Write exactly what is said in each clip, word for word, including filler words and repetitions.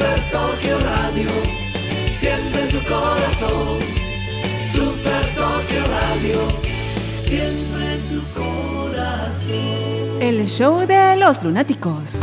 Super Tokio Radio, siempre en tu corazón. Super Tokio Radio, siempre en tu corazón. El show de los lunáticos.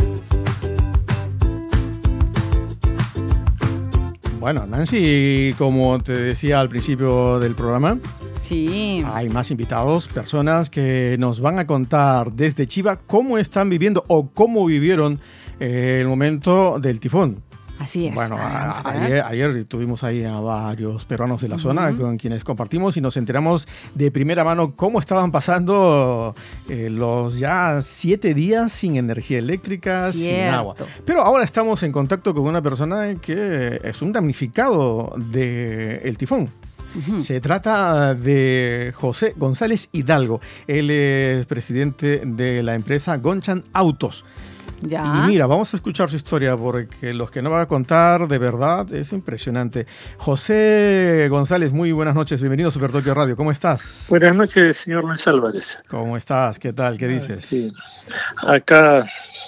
Bueno, Nancy, como te decía al principio del programa, sí, hay más invitados, personas que nos van a contar desde Chiba cómo están viviendo o cómo vivieron eh, el momento del tifón. Así es. Bueno, a, a, ayer, ayer tuvimos ahí a varios peruanos de la uh-huh. zona con quienes compartimos y nos enteramos de primera mano cómo estaban pasando eh, los ya siete días sin energía eléctrica, Cierto. sin agua. Pero ahora estamos en contacto con una persona que es un damnificado del tifón. Uh-huh. Se trata de José González Hidalgo. Él es presidente de la empresa Gonchan Autos. Ya. Y mira, vamos a escuchar su historia porque los que nos va a contar de verdad es impresionante. José González, muy buenas noches, bienvenido a Super Tokio Radio, ¿cómo estás? Buenas noches, señor Luis Álvarez. ¿Cómo estás? ¿Qué tal? ¿Qué dices? Sí. Acá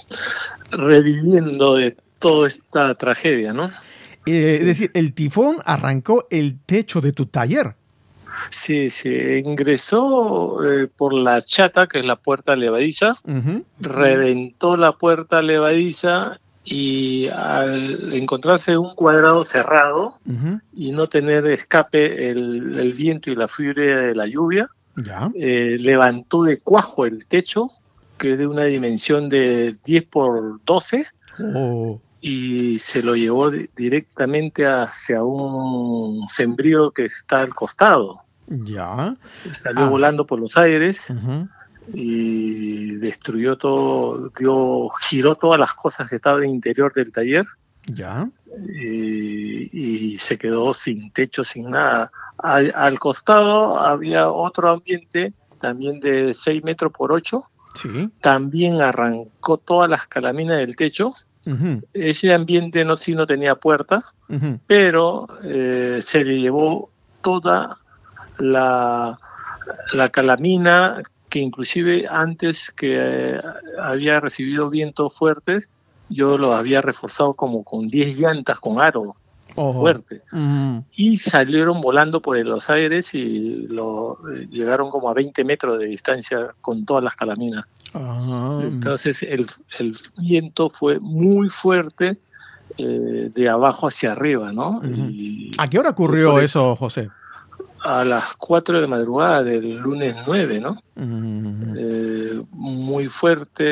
reviviendo de toda esta tragedia, ¿no? Eh, sí. Es decir, el tifón arrancó el techo de tu taller. Sí, sí, ingresó eh, por la chata, que es la puerta levadiza, uh-huh. reventó la puerta levadiza y al encontrarse un cuadrado cerrado uh-huh. y no tener escape el, el viento y la furia de la lluvia, ya. eh, levantó de cuajo el techo, que es de una dimensión de diez por doce, oh. y se lo llevó directamente hacia un sembrío que está al costado. Ya. Salió ah. volando por los aires uh-huh. y destruyó todo, dio, giró todas las cosas que estaban en el interior del taller. Ya. Y, y se quedó sin techo, sin nada. Al, al costado había otro ambiente, también de seis metros por ocho. Sí. También arrancó todas las calaminas del techo. Uh-huh. Ese ambiente no, sí no tenía puerta, uh-huh. pero eh, se le llevó toda la, la calamina, que inclusive antes que eh, había recibido vientos fuertes, yo lo había reforzado como con diez llantas con aro oh. fuerte. Uh-huh. Y salieron volando por los aires y lo, eh, llegaron como a veinte metros de distancia con todas las calaminas. Uh-huh. Entonces el, el viento fue muy fuerte eh, de abajo hacia arriba, ¿no? Uh-huh. Y, ¿a qué hora ocurrió eso, José? A las cuatro de la madrugada del lunes nueve, ¿no? Uh-huh. Eh, muy fuerte,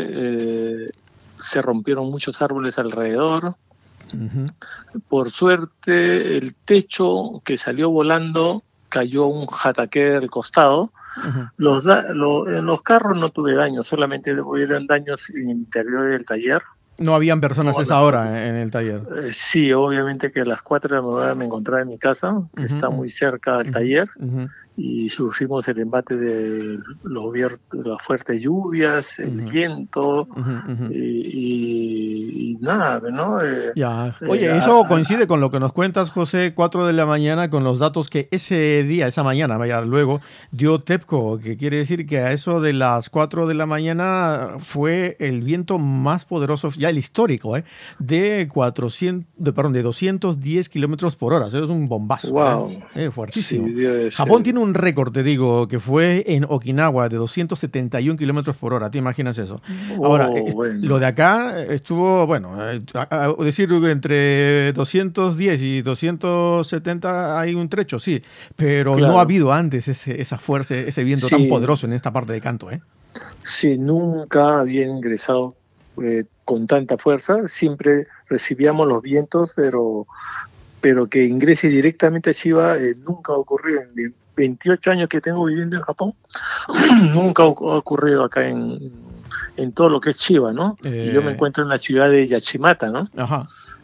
eh, se rompieron muchos árboles alrededor. Uh-huh. Por suerte, el techo que salió volando cayó un jataqué del costado. Uh-huh. Los, da- lo, en los carros no tuve daños, solamente hubieron daños en el interior del taller. ¿No habían personas a esa hora en el taller? Eh, sí, obviamente que a las cuatro de la mañana me encontraba en mi casa, que uh-huh. está muy cerca del uh-huh. taller, uh-huh. y sufrimos el embate de los vier- las fuertes lluvias, el uh-huh. viento, uh-huh. Uh-huh. Y, y, y nada, ¿no? Eh, ya. Oye, eh, eso a, coincide a, con lo que nos cuentas, José, cuatro de la mañana, con los datos que ese día, esa mañana, vaya, luego dio TEPCO, que quiere decir que a eso de las cuatro de la mañana fue el viento más poderoso, ya el histórico, ¿eh? de cuatrocientos, de, perdón, de doscientos diez kilómetros por hora. Eso es un bombazo. Wow. ¿eh? Eh, fuertísimo. Sí, Japón ser. tiene un récord, te digo, que fue en Okinawa de doscientos setenta y un kilómetros por hora. ¿Te imaginas eso? Oh, Ahora, bueno. lo de acá estuvo, bueno, a, a decir entre doscientos diez y doscientos setenta hay un trecho, sí, pero claro. no ha habido antes ese, esa fuerza, ese viento sí. tan poderoso en esta parte de Kanto, ¿eh? Sí, nunca había ingresado eh, con tanta fuerza. Siempre recibíamos los vientos, pero pero que ingrese directamente a Chiba eh, nunca ha ocurrido. En veintiocho años que tengo viviendo en Japón, nunca ha ocurrido acá en, en todo lo que es Chiba, ¿no? Eh... Y yo me encuentro en la ciudad de Yachimata, ¿no? Ajá.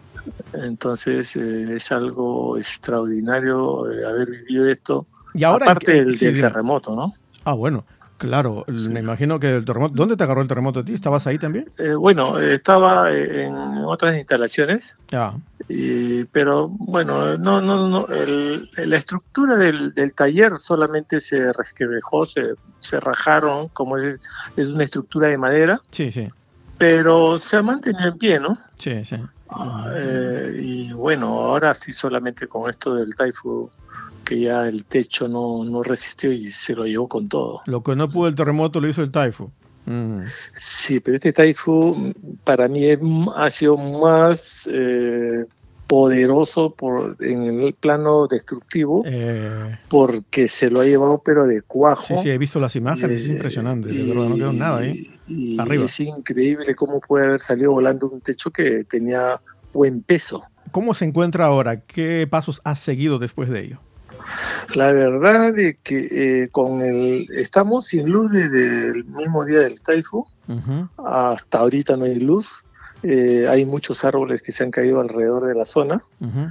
Entonces eh, es algo extraordinario eh, haber vivido esto, y ahora aparte que, del, sí, del terremoto, ¿no? Ah, bueno. Claro, sí. Me imagino que el terremoto... ¿Dónde te agarró el terremoto a ti? ¿Estabas ahí también? Eh, bueno, estaba en otras instalaciones, ah. y, pero bueno, no, no, no, el, la estructura del, del taller solamente se resquebrajó, se, se rajaron, como es, es una estructura de madera. Sí, sí. Pero se ha mantenido en pie, ¿no? Sí, sí. Eh, Eh, y bueno, ahora sí solamente con esto del Taifu, que ya el techo no, no resistió y se lo llevó con todo. Lo que no pudo el terremoto lo hizo el Taifu. Mm. Sí, pero este Taifu para mí es, ha sido más eh, poderoso por, en el plano destructivo, eh... porque se lo ha llevado pero de cuajo. Sí, sí, he visto las imágenes, eh, es impresionante, de verdad, no quedó nada ahí. Y Arriba. Es increíble cómo puede haber salido volando un techo que tenía buen peso. ¿Cómo se encuentra ahora? ¿Qué pasos ha seguido después de ello? La verdad es que eh, con el estamos sin luz desde el mismo día del Taifu. Uh-huh. Hasta ahorita no hay luz. Eh, hay muchos árboles que se han caído alrededor de la zona. Uh-huh.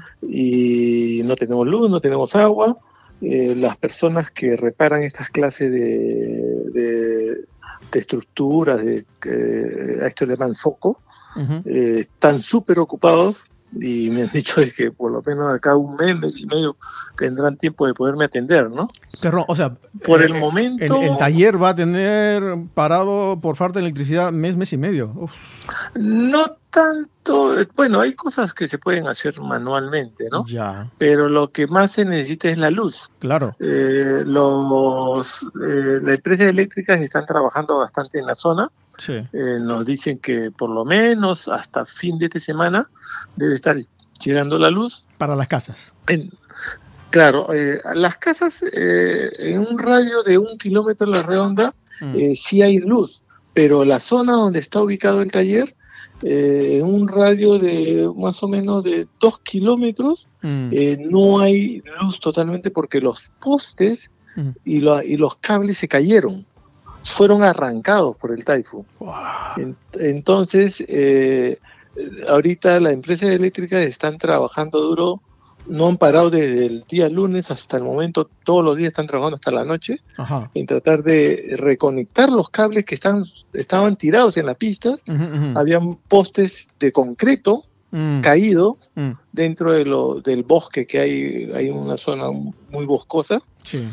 Y no tenemos luz, no tenemos agua. Eh, las personas que reparan estas clases de, de, de estructuras, de, eh, a esto le llaman foco, uh-huh. eh, están súper ocupados. Y me han dicho que por lo menos acá un mes, mes y medio tendrán tiempo de poderme atender, ¿no? Pero, o sea, por eh, el momento... El, el taller va a tener parado por falta de electricidad mes, mes y medio. Uf. No tanto... Bueno, hay cosas que se pueden hacer manualmente, ¿no? Ya. Pero lo que más se necesita es la luz. Claro. Eh, los, eh, las empresas eléctricas están trabajando bastante en la zona. Sí. Eh, nos dicen que por lo menos hasta fin de esta semana debe estar llegando la luz. Para las casas. En, claro, eh, las casas eh, en un radio de un kilómetro a la redonda mm. eh, sí hay luz, pero la zona donde está ubicado el taller, eh, en un radio de más o menos de dos kilómetros, mm. eh, no hay luz totalmente porque los postes mm. y, lo, y los cables se cayeron. Fueron arrancados por el Taifu. Wow. Entonces, eh, ahorita las empresas eléctricas están trabajando duro, no han parado desde el día lunes hasta el momento, todos los días están trabajando hasta la noche, Ajá. en tratar de reconectar los cables que están, estaban tirados en la pista. Uh-huh, uh-huh. Habían postes de concreto uh-huh. caído uh-huh. dentro de lo, del bosque, que hay, hay una zona muy boscosa. Sí.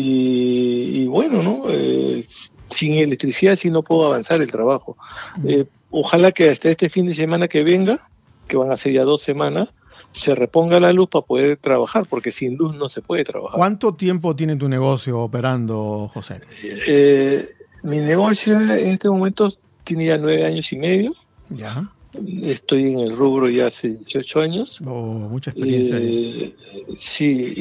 Y, y bueno, ¿no? Eh, sin electricidad sí no puedo avanzar el trabajo. Eh, ojalá que hasta este fin de semana que venga, que van a ser ya dos semanas, se reponga la luz para poder trabajar, porque sin luz no se puede trabajar. ¿Cuánto tiempo tiene tu negocio operando, José? Eh, mi negocio en este momento tiene ya nueve años y medio. Ya. Estoy en el rubro ya hace dieciocho años. Oh, mucha experiencia. Eh, sí,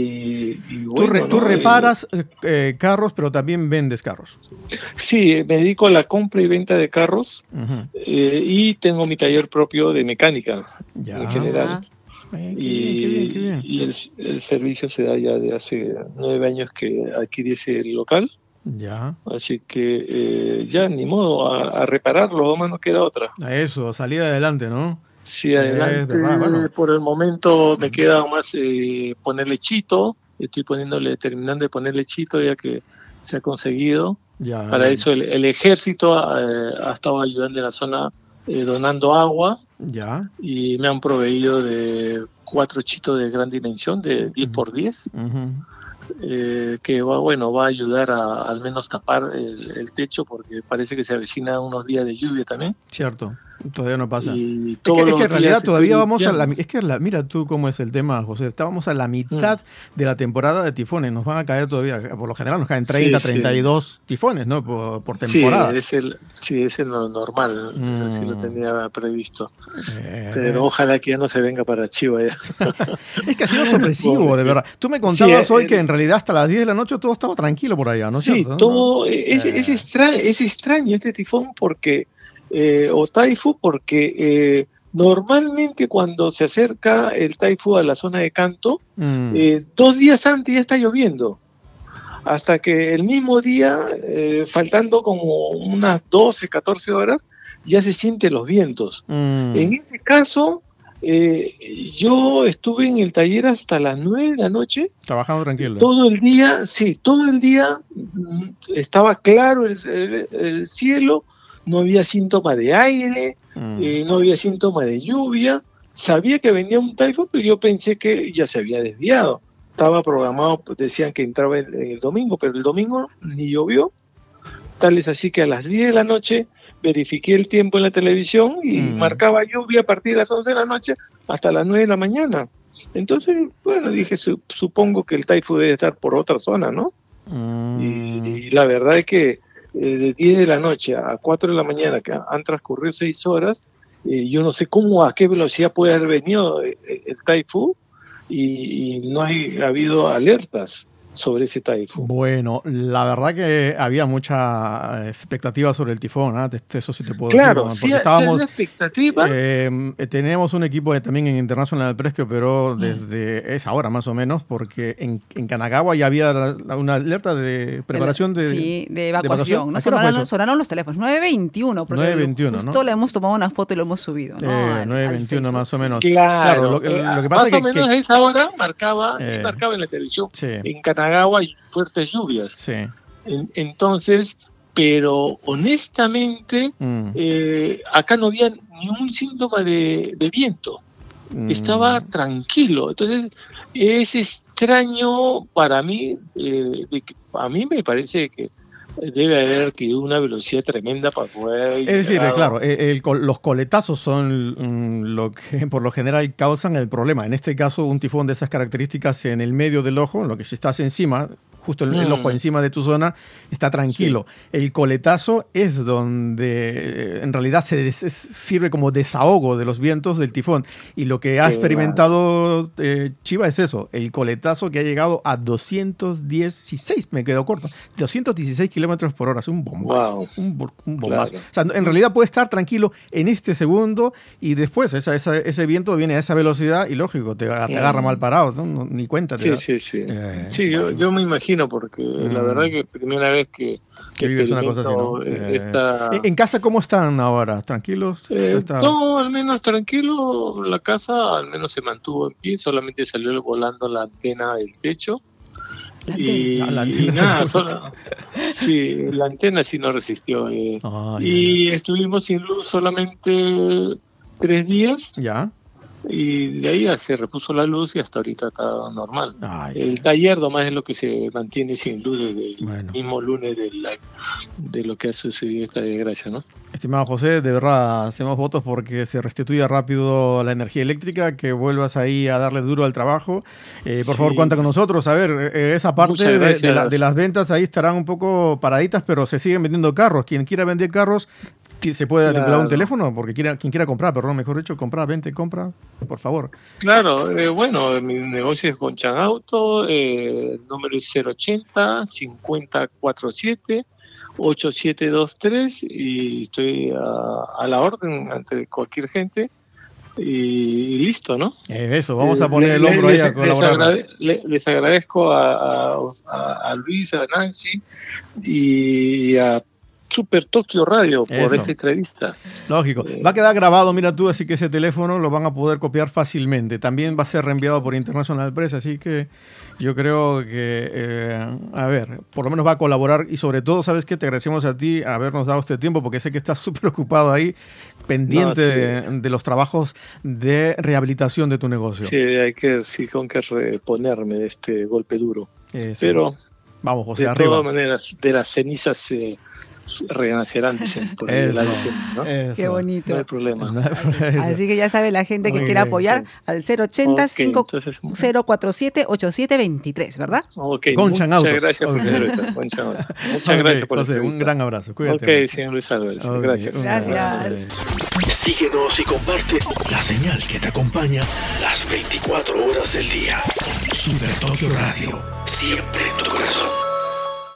y, y bueno, ¿Tú, re, ¿no? tú reparas eh, eh, carros, pero también vendes carros? Sí, me dedico a la compra y venta de carros. Uh-huh. eh, y tengo mi taller propio de mecánica ya. en general. Eh, qué y bien, qué bien, qué bien. y el, el servicio se da ya de hace nueve años que adquirí ese local. Ya. Así que eh, ya ni modo, a, a repararlo, nomás no queda otra. A eso, salir adelante, ¿no? Sí, adelante. Eh, verdad, bueno. Por el momento me queda más eh, ponerle chito. Estoy poniéndole, terminando de ponerle chito ya que se ha conseguido. Ya, Para ya. eso el, el ejército eh, ha estado ayudando en la zona eh, donando agua. Ya. Y me han proveído de cuatro chitos de gran dimensión, de diez por diez. Uh-huh. Eh, que va bueno va a ayudar a al menos tapar el, el techo, porque parece que se avecina unos días de lluvia también. Cierto, todavía no pasa. Y es que, es que en realidad todavía vamos limpiando. a la... Es que la, mira tú cómo es el tema, José. Estábamos a la mitad mm. de la temporada de tifones. Nos van a caer todavía, por lo general nos caen treinta, sí, treinta y dos sí. tifones, ¿no? Por, por temporada. Sí, es el, sí, es el normal. Mm. Así lo tenía previsto. Eh. Pero ojalá que ya no se venga para Chiva ya. Es que ha sido sorpresivo, de verdad. Tú me contabas sí, hoy el, que en realidad hasta las diez de la noche todo estaba tranquilo por allá, ¿no? Sí, ¿cierto? todo... ¿no? Es, es, extraño, es extraño este tifón porque... Eh, o Taifu, porque eh, normalmente cuando se acerca el Taifu a la zona de Kanto, mm. eh, dos días antes ya está lloviendo, hasta que el mismo día, eh, faltando como unas doce, catorce horas, ya se sienten los vientos. Mm. En este caso, eh, yo estuve en el taller hasta las nueve de la noche. Trabajando tranquilo. Todo el día, sí, todo el día estaba claro el, el, el cielo. No había síntoma de aire, mm. eh, no había síntoma de lluvia. Sabía que venía un taifún, pero yo pensé que ya se había desviado. Estaba programado, decían que entraba el, el domingo, pero el domingo ni llovió. Tal es así que a las diez de la noche verifiqué el tiempo en la televisión y mm. marcaba lluvia a partir de las once de la noche hasta las nueve de la mañana. Entonces, bueno, dije, su, supongo que el Taifu debe estar por otra zona, ¿no? Mm. Y, y la verdad es que eh, de diez de la noche a cuatro de la mañana, que han transcurrido seis horas, eh, yo no sé cómo, a qué velocidad puede haber venido el, el Taifu y, y no hay, ha habido alertas sobre ese taifún. Bueno, la verdad que había mucha expectativa sobre el tifón, ¿eh? Eso sí te puedo claro, decir. Claro, sí, estábamos, sí, expectativa. Eh, tenemos un equipo de, también en International Press que operó desde mm. esa hora más o menos, porque en, en Kanagawa ya había la, una alerta de preparación de, sí, de evacuación. ¿No? Sonaron, sonaron los teléfonos. nueve veintiuno, porque nueve veintiuno, justo ¿no? le hemos tomado una foto y lo hemos subido, ¿no? Eh, nueve veintiuno más o menos. Claro, claro lo, eh, lo que pasa más es que, o menos que, a esa hora marcaba, eh, sí marcaba en la televisión. Sí. En Kanagawa hay fuertes lluvias. Sí. En, entonces, pero honestamente, mm. eh, acá no había ni un síntoma de, de viento. Mm. Estaba tranquilo. Entonces, es extraño para mí, eh, de que, a mí me parece que debe haber adquirido una velocidad tremenda para poder... Es decir, claro, el, el, los coletazos son um, lo que por lo general causan el problema. En este caso, un tifón de esas características en el medio del ojo, lo que si estás encima, justo el, mm. el ojo encima de tu zona, está tranquilo. Sí. El coletazo es donde en realidad se des, sirve como desahogo de los vientos del tifón. Y lo que ha sí, experimentado eh, Chiba es eso, el coletazo que ha llegado a doscientos dieciséis, me quedo corto, doscientos dieciséis kilómetros por hora, es un bombazo. Wow. Un, un bombazo. Claro. O sea, en realidad puede estar tranquilo en este segundo y después esa, esa, ese viento viene a esa velocidad y lógico, te, te agarra mal parado, ¿no? No, ni cuenta. Te sí, da. sí, sí. Eh, sí, bueno. yo, yo me imagino porque mm. la verdad que primera vez que, que vives una cosa así, ¿no? Eh, esta... ¿En casa cómo están ahora? ¿Tranquilos? Eh, no, al menos tranquilo. La casa al menos se mantuvo en pie, solamente salió volando la antena del techo. La y, ah, la antena. y nada, solo, sí, la antena sí no resistió. Eh. Oh, y yeah. estuvimos sin luz solamente tres días. Ya. Y de ahí ya se repuso la luz y hasta ahorita está normal. Ay, el taller nomás es lo que se mantiene sin luz desde el bueno. mismo lunes de, la, de lo que ha sucedido esta desgracia, ¿no? Estimado José, de verdad hacemos votos porque se restituya rápido la energía eléctrica, que vuelvas ahí a darle duro al trabajo. Eh, por sí. favor, cuenta con nosotros. A ver, eh, esa parte de, de, la, de las ventas ahí estarán un poco paraditas, pero se siguen vendiendo carros. Quien quiera vender carros, se puede articular claro. un teléfono, porque quiera, quien quiera comprar, perdón, mejor dicho, comprar, vente, compra, por favor. Claro, eh, bueno, mi negocio es con Chan Auto, eh, el número es cero ochenta, cincuenta cuarenta y siete, ochenta y siete veintitrés y estoy a, a la orden ante cualquier gente y, y listo, ¿no? Eh, eso, vamos a poner eh, el hombro les, ahí a colaborar. Les, agrade, les, les agradezco a, a, a Luis, a Nancy y a Super Tokio Radio por Eso. Esta entrevista. Lógico. Eh, va a quedar grabado, mira tú, así que ese teléfono lo van a poder copiar fácilmente. También va a ser reenviado por International Press, así que yo creo que, eh, a ver, por lo menos va a colaborar y sobre todo, ¿sabes qué? Te agradecemos a ti habernos dado este tiempo porque sé que estás súper ocupado ahí, pendiente no, sí. de, de los trabajos de rehabilitación de tu negocio. Sí, hay que, sí, con que reponerme de este golpe duro. Eso. Pero... Vamos, José, de arriba. todas maneras, de las cenizas se eh, renacerán, dicen. Por eso, la leyenda, ¿no? Eso. Qué bonito. No hay problema. No hay así, así que ya sabe la gente que Muy quiera bien, apoyar okay. al cero ochenta, cinco cero cuatro siete, ocho siete veintitrés, ¿verdad? Okay. Con Muchas Chan Autos. gracias por okay. Muchas okay, gracias por José, un gran abrazo. Cuídate. Ok, señor Luis Álvarez. Okay. Gracias. Gracias. Síguenos y comparte la señal que te acompaña las veinticuatro horas del día. Super Tokio Radio, siempre en tu corazón.